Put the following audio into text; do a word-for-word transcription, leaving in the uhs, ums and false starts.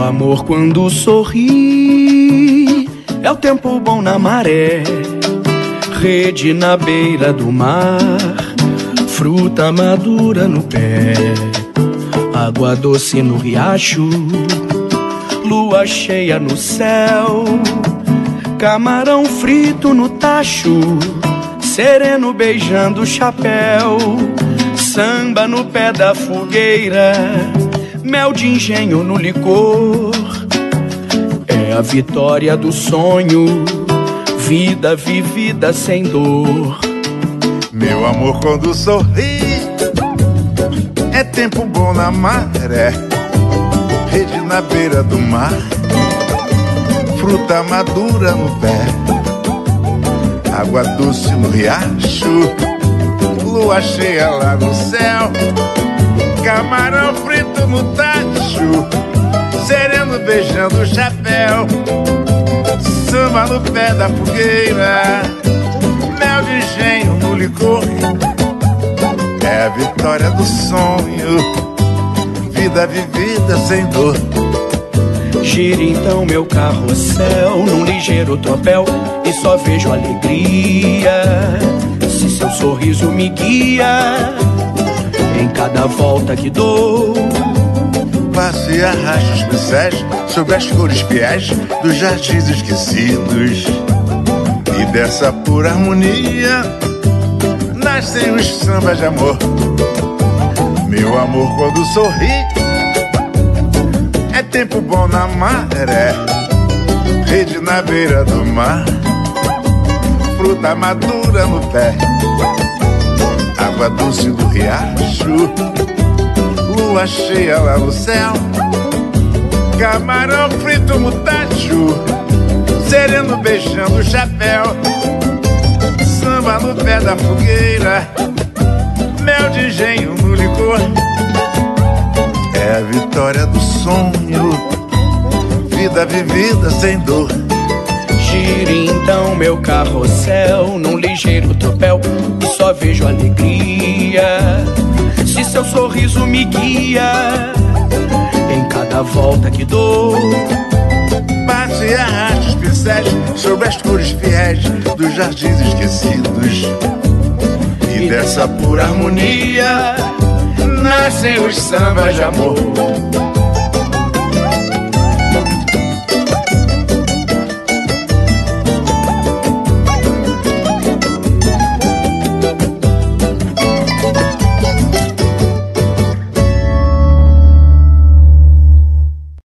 amor quando sorri é o tempo bom na maré, rede na beira do mar, fruta madura no pé, água doce no riacho, lua cheia no céu, camarão frito no tacho, sereno beijando o chapéu, samba no pé da fogueira, mel de engenho no licor. É a vitória do sonho, vida vivida sem dor. Meu amor quando sorri é tempo bom na maré, rede na beira do mar, fruta madura no pé, água doce no riacho, lua cheia lá no céu, camarão frito no tacho, sereno beijando o chapéu, samba no pé da fogueira, mel de engenho no licor. É a vitória do sonho, vida vivida sem dor. Gira então meu carrossel num ligeiro tropel e só vejo alegria se seu sorriso me guia em cada volta que dou. Passo e arrasto os pincéis sobre as cores fiéis dos jardins esquecidos, e dessa pura harmonia nascem os sambas de amor. Meu amor quando sorri é tempo bom na maré, rede na beira do mar, fruta madura no pé, água doce do riacho, lua cheia lá no céu, camarão frito no tacho, sereno beijando o chapéu, samba no pé da fogueira, mel de engenho no licor. É a vitória do sonho, vida vivida sem dor. Gira então meu carrossel num ligeiro tropel e só vejo alegria se seu sorriso me guia em cada volta que dou. Passo e arrasto os pincéis sobre as cores fiéis dos jardins esquecidos, e dessa pura harmonia nascem os sambas de amor.